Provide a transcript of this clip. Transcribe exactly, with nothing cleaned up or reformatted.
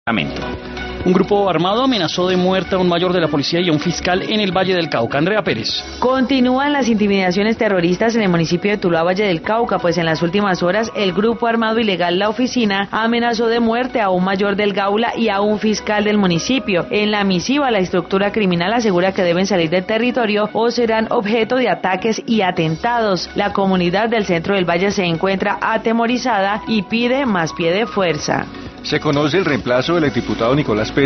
Un grupo armado amenazó de muerte a un mayor de la policía y a un fiscal en el Valle del Cauca. Andrea Pérez. Continúan las intimidaciones terroristas en el municipio de Tuluá, Valle del Cauca, pues en las últimas horas el grupo armado ilegal La Oficina amenazó de muerte a un mayor del Gaula y a un fiscal del municipio. En la misiva, la estructura criminal asegura que deben salir del territorio o serán objeto de ataques y atentados. La comunidad del centro del Valle se encuentra atemorizada y pide más pie de fuerza. Se conoce el reemplazo del exdiputado Nicolás Pérez